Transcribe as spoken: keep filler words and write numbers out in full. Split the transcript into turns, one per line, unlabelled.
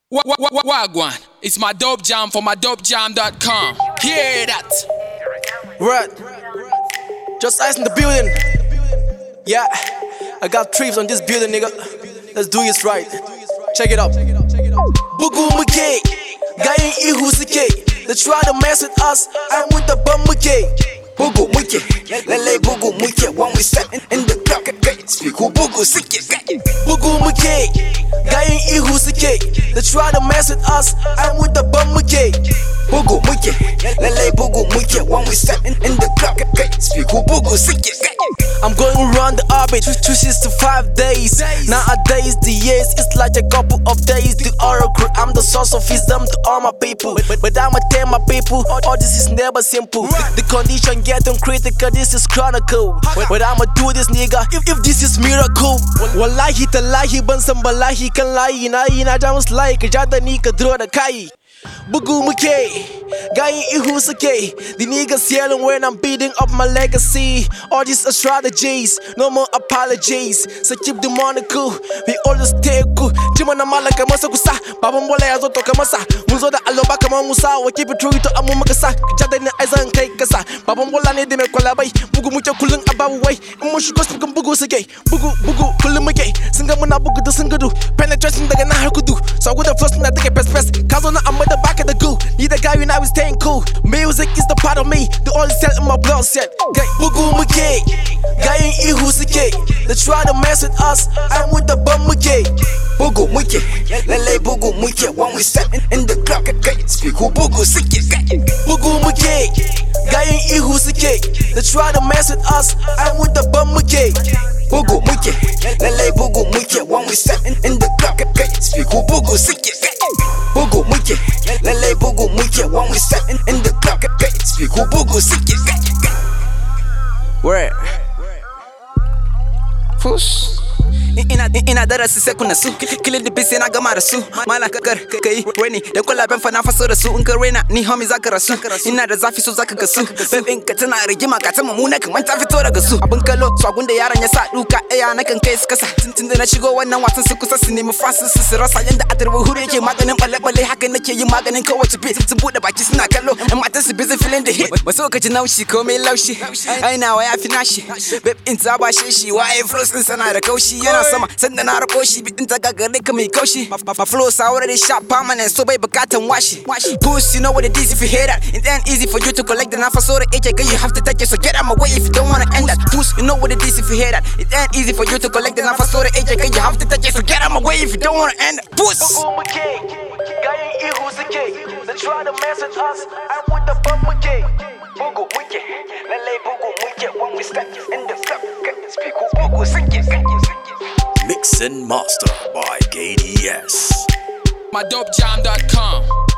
Wa- wa- wa- Wagwan, it's my dope jam for my dope jam dot com. Hear that?
Right. Just ice in the building. Yeah, I got trips on this building, nigga. Let's do this right. Check it out. Bugu muke, gayin ihu suke. They try to mess with us, I'm with the bum muke. Bugu muke, lele bugu muke. When we step in, in the club, speak who bugu suke. Bugu muke, gayin ihu suke. They try to mess with us, I'm with the bum muke. Bugu muke, lele bugu muke. When we step in, in the club, speak who bugu suke. I'm going around the orbit, two shits to five days. Nowadays, the years, it's like a couple of days. The oracle, I'm the source of wisdom to all my people. But, but I'ma tell my people, all this is never simple. The condition getting critical, this is chronicle. But, but I'ma do this, nigga, if, if this is miracle. Wallahi talahi, ban san balahi kan layi. Na yi na jamus layi, ka ja da ni ka dro da kayi. Bugu muke, gayin ihu suke. The niggas yelling when I'm beating up my legacy. All these are strategies, no more apologies. So keep the money cool, we always stay cool. Jima na malaka masa kusa, babam bola ya zo toka masa. Muzo da aloba kama musa, wa keep it true ito amu makasa. Jada ni aizan kai kasa, babam bola ne de me kwalabai. Bugu muke kullun ababu wai, imu shigo spikan bugu suke. Bugu bugu kullun muke, singa muna bugu da singadu. Penetration daga na har kudu, so with the first na take pes pes. Kazo na amma the back of the goo. Need a guy when I was staying cool. Music is the part of me, the only cell in my blood set. Bugu muke, guy in ihu suke. They try to mess with us, I'm with the bum muke. Bugu muke, lele bugu muke. When we step in, in the club, speak who bugu suke. Bugu muke, guy in ihu suke. They try to mess with us, I'm with the bum muke. Bugu muke, lele bugu muke. When we step in, in the club, speak who bugu suke. Bugu muke, lele bugu muke. When we step in, in the club, speak who bugu suke. Word. Push. Ina ina darasi sai kuna su killing the beast ina gama da su mala kakar kai rainy da kwalaben fa na faso da su in ka raina ni homie zaka rasu ina da zafi so zaka gasu bebin ka tana rigima ka ta mamuna kaman ta fito daga su abin kallo swagun da yaran ya sa duka iya na kan kai su kasa tuntun da na shigo wannan wasan su kusa su nemi fasu su su rasa yanda a tarbi huru yake maganin balle balle haka nake yin maganin kowace beat sun bude baki suna kallo in matan su busy feeling the hit ba so ka ji naushi ko mai laushi ai nawa ya fi nashi beb in ta ba shi waye flows din sana da kaushi yana sama sanda na rako shi bitin ta gagare ka mai kaushi my flow is already sharp permanent so bai bukatan washi push, you know what it is if you hear that it ain't easy for you to collect the nafa so the H K you have to take it so get out my way if you don't wanna end that push, you know what it is if you hear that it ain't easy for you to collect the nafa so the H K you have to take it so get out my way if you don't wanna end that push. They try to mess with us, I'm with the bum muke. Bugu muke, lele bugu muke. When we step in the club, speak who bugu suke.
Mix and master by K D S.
my dope jam dot com.